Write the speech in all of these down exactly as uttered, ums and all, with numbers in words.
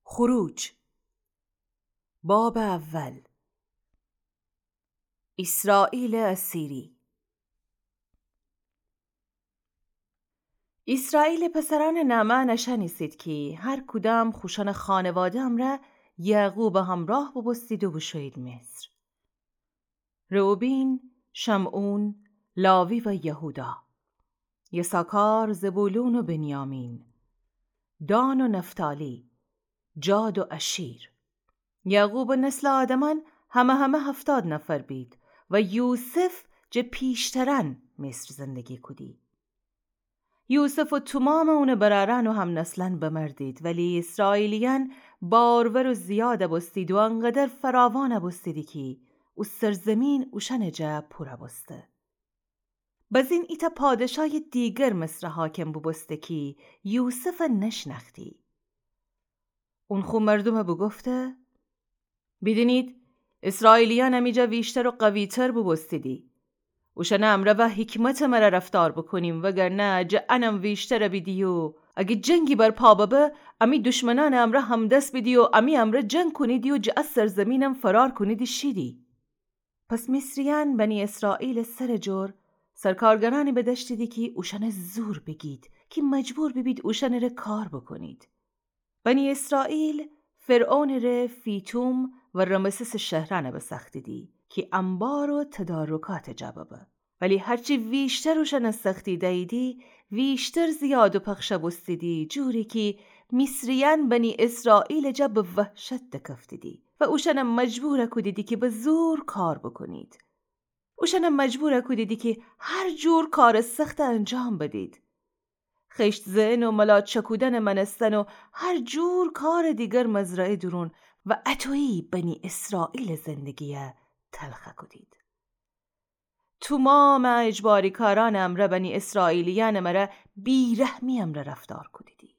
خروج. باب اول. اسرائیل اسیری. اسرائیل پسران نعمان شنیسید که هر کدام خوشان خانواده امره یعقوب همراه ببستید و بشوید مصر. روبین، شمعون، لاوی و یهودا، یساکار، زبولون و بنیامین، دان و نفتالی، جاد و اشیر. یعقوب نسل آدمان همه همه هفتاد نفر بید و یوسف جه پیشترن مصر زندگی کدی. یوسف و تمام اون برارن و هم نسلن بمردید، ولی اسرائیلیان بارور و زیاد بستید و انقدر فراوان بستیدی که او سرزمین اوشن جه پورا بسته. بزین ایتا پادشای دیگر مصر حاکم ببسته که یوسف نشنختی. اون خو مردم بگفته بیدینید اسرائیلیان همیجا ویشتر و قویتر ببستیدی. اوشن امره و حکمت مرا رفتار بکنیم وگرنه جه انم ویشتر بیدی و اگه جنگی بر پا ببه امی دشمنان امره همدست بیدی و امی امره جنگ کنیدی و جه از سرزمینم فرار کنیدی شیدی. پس مصریان بنی اسرائیل سر جور سرکارگرانی بدشتیدی که اوشن زور بگید که مجبور ببید اوشن ره کار بکنید. بنی اسرائیل فرعون ره فیتوم و رمسیس شهرانه بسختی دی که انبار و تدارکات جبابه، ولی هرچی ویشتر اوشن سختی دیدی ویشتر زیاد و پخش بستیدی، جوری که مصریان بنی اسرائیل جب وحشت دکفتی دی و اوشن مجبور کدیدی که به زور کار بکنید. اوشن مجبور کدیدی که هر جور کار سخت انجام بدید. خشت زن و ملات چکودن منستن و هر جور کار دیگر مزرعه درون و اتویی بنی اسرائیل زندگیه تلخه کدید. تمام اجباری کاران امره بنی اسرائیلیان مره بیرحمی امره رفتار کدیدی.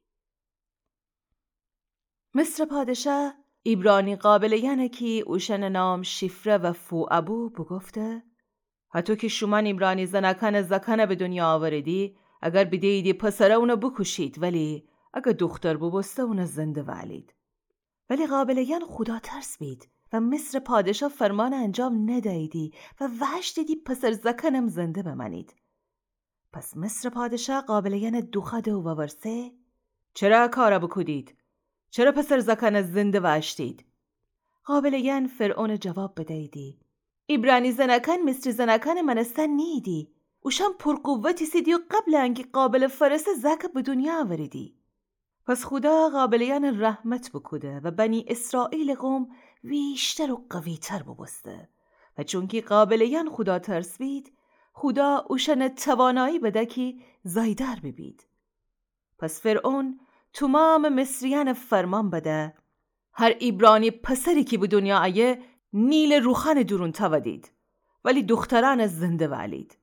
مصر پادشه ایبرانی قابل یعنی که اوشن نام شفره و فو ابو بگفته حتی که شما ایبرانی زنکن زکن به دنیا آوردی، اگر بدهیدی پسره اونو بکشید، ولی اگر دختر ببسته اونو زنده والید. ولی قابلیان خدا ترس بید و مصر پادشاه فرمان انجام ندهیدی و وحش دیدی پسر زکنم زنده بمانید. پس مصر پادشاه قابلیان دوخده و ورسه چرا کارا بکدید؟ چرا پسر زکن زنده وحشتید؟ قابلیان فرعون جواب بدهیدی ایبرانی زنکن مصر زنکن منستن نیدی. اوشم پرقوتی سیدی و قبل انگی قابل فرسه زکه به دنیا آوریدی. پس خدا قابلیان رحمت بکده و بنی اسرائیل قوم ویشتر و قویتر ببسته و چونکی قابلیان خدا ترس بید خدا اوشن توانایی بده که زایدر ببید. پس فرعون تمام مصریان فرمان بده هر ایبرانی پسری که به دنیا آیه نیل روخان درون تودید، ولی دختران زنده والید.